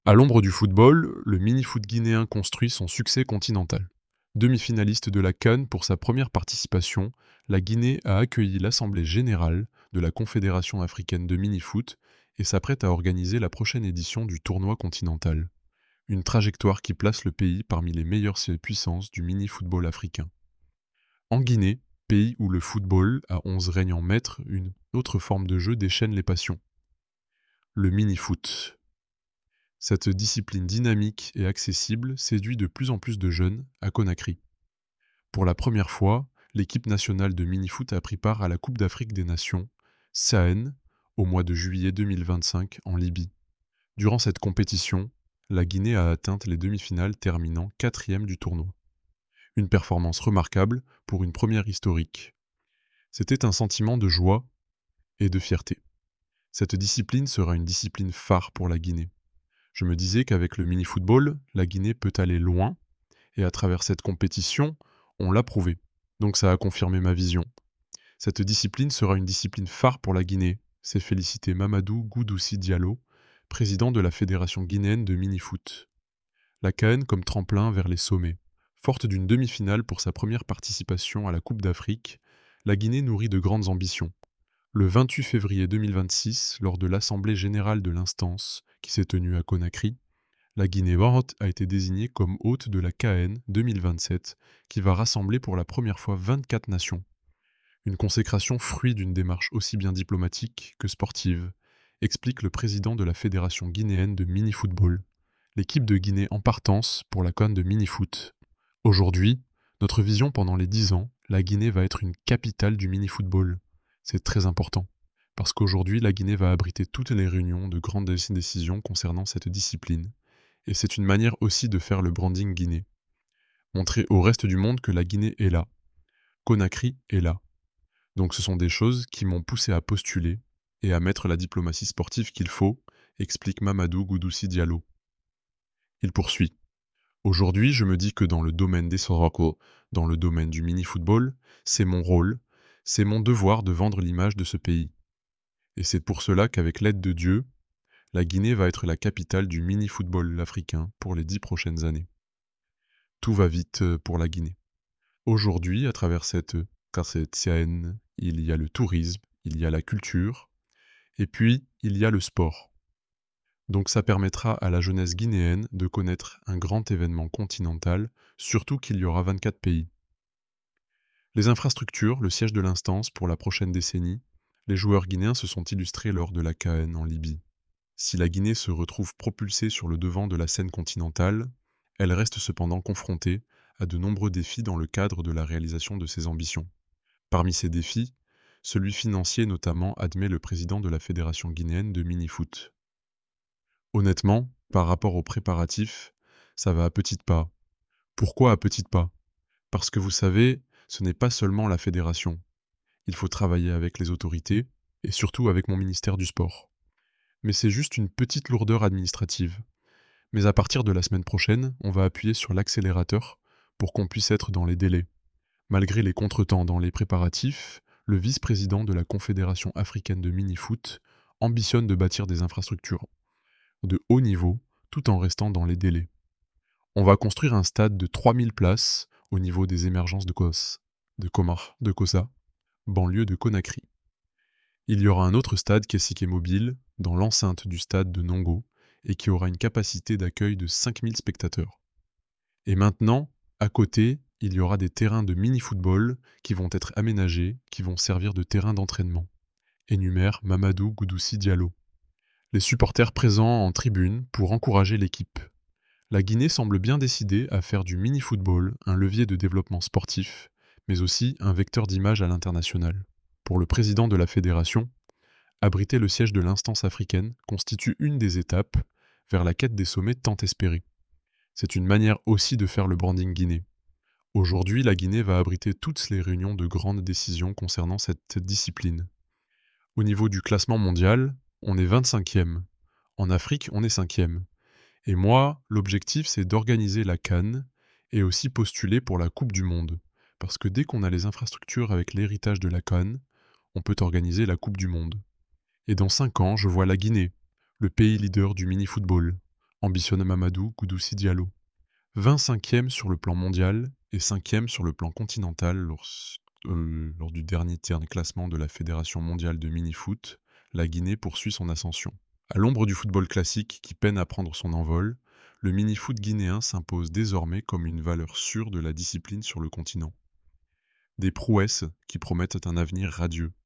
À l'ombre du football, le mini-foot guinéen construit son succès continental. Demi-finaliste de la CAN pour sa première participation, la Guinée a accueilli l'Assemblée générale de la Confédération africaine de mini-foot et s'apprête à organiser la prochaine édition du tournoi continental. Une trajectoire qui place le pays parmi les meilleures puissances du mini-football africain. En Guinée, pays où le football, à 11 règne en maître, une autre forme de jeu déchaîne les passions. Le mini-foot. Cette discipline dynamique et accessible séduit de plus en plus de jeunes à Conakry. Pour la première fois, l'équipe nationale de mini-foot a pris part à la Coupe d'Afrique des Nations, CAN, au mois de juillet 2025 en Libye. Durant cette compétition, la Guinée a atteint les demi-finales terminant 4e du tournoi. Une performance remarquable pour une première historique. C'était un sentiment de joie et de fierté. Cette discipline sera une discipline phare pour la Guinée. Je me disais qu'avec le mini-football, la Guinée peut aller loin, et à travers cette compétition, on l'a prouvé. Donc ça a confirmé ma vision. Cette discipline sera une discipline phare pour la Guinée, s'est félicité Mamadou Goudoussi Diallo, président de la Fédération guinéenne de mini-foot. La CAN comme tremplin vers les sommets. Forte d'une demi-finale pour sa première participation à la Coupe d'Afrique, la Guinée nourrit de grandes ambitions. Le 28 février 2026, lors de l'Assemblée générale de l'instance, qui s'est tenue à Conakry, la Guinée-Barot a été désignée comme hôte de la CAN 2027, qui va rassembler pour la première fois 24 nations. Une consécration fruit d'une démarche aussi bien diplomatique que sportive, explique le président de la Fédération guinéenne de mini-football. L'équipe de Guinée en partance pour la CAN de mini-foot. Aujourd'hui, notre vision pendant les 10 ans, la Guinée va être une capitale du mini-football. C'est très important, parce qu'aujourd'hui, la Guinée va abriter toutes les réunions de grandes décisions concernant cette discipline. Et c'est une manière aussi de faire le branding Guinée. Montrer au reste du monde que la Guinée est là. Conakry est là. Donc ce sont des choses qui m'ont poussé à postuler et à mettre la diplomatie sportive qu'il faut, explique Mamadou Goudoussi Diallo. Il poursuit. Aujourd'hui, je me dis que dans le domaine des Soroko, dans le domaine du mini-football, c'est mon rôle, c'est mon devoir de vendre l'image de ce pays. Et c'est pour cela qu'avec l'aide de Dieu, la Guinée va être la capitale du mini-football africain pour les 10 prochaines années. Tout va vite pour la Guinée. Aujourd'hui, à travers cette CAN, il y a le tourisme, il y a la culture, et puis il y a le sport. Donc ça permettra à la jeunesse guinéenne de connaître un grand événement continental, surtout qu'il y aura 24 pays. Les infrastructures, le siège de l'instance pour la prochaine décennie, les joueurs guinéens se sont illustrés lors de la CAN en Libye. Si la Guinée se retrouve propulsée sur le devant de la scène continentale, elle reste cependant confrontée à de nombreux défis dans le cadre de la réalisation de ses ambitions. Parmi ces défis, celui financier notamment, admet le président de la Fédération guinéenne de mini-foot. Honnêtement, par rapport aux préparatifs, ça va à petites pas. Pourquoi à petites pas? Parce que vous savez, ce n'est pas seulement la fédération. Il faut travailler avec les autorités, et surtout avec mon ministère du Sport. Mais c'est juste une petite lourdeur administrative. Mais à partir de la semaine prochaine, on va appuyer sur l'accélérateur pour qu'on puisse être dans les délais. Malgré les contretemps dans les préparatifs, le vice-président de la Confédération africaine de mini-foot ambitionne de bâtir des infrastructures de haut niveau tout en restant dans les délais. On va construire un stade de 3000 places au niveau des émergences de Kossa, banlieue de Conakry. Il y aura un autre stade Kessiké Mobile dans l'enceinte du stade de Nongo et qui aura une capacité d'accueil de 5000 spectateurs. Et maintenant, à côté, il y aura des terrains de mini-football qui vont être aménagés, qui vont servir de terrain d'entraînement, énumère Mamadou Goudoussi Diallo. Les supporters présents en tribune pour encourager l'équipe. La Guinée semble bien décidée à faire du mini-football un levier de développement sportif, mais aussi un vecteur d'image à l'international. Pour le président de la fédération, abriter le siège de l'instance africaine constitue une des étapes vers la quête des sommets tant espérés. C'est une manière aussi de faire le branding Guinée. Aujourd'hui, la Guinée va abriter toutes les réunions de grandes décisions concernant cette discipline. Au niveau du classement mondial, on est 25e. En Afrique, on est 5e. Et moi, l'objectif, c'est d'organiser la CAN et aussi postuler pour la Coupe du Monde. Parce que dès qu'on a les infrastructures avec l'héritage de la CAN, on peut organiser la Coupe du Monde. Et dans 5 ans, je vois la Guinée, le pays leader du mini-football, ambitionne Mamadou Goudoussi Diallo. 25e sur le plan mondial et 5e sur le plan continental lors du dernier dernier classement de la Fédération mondiale de mini-foot, la Guinée poursuit son ascension. À l'ombre du football classique qui peine à prendre son envol, le mini-foot guinéen s'impose désormais comme une valeur sûre de la discipline sur le continent. Des prouesses qui promettent un avenir radieux.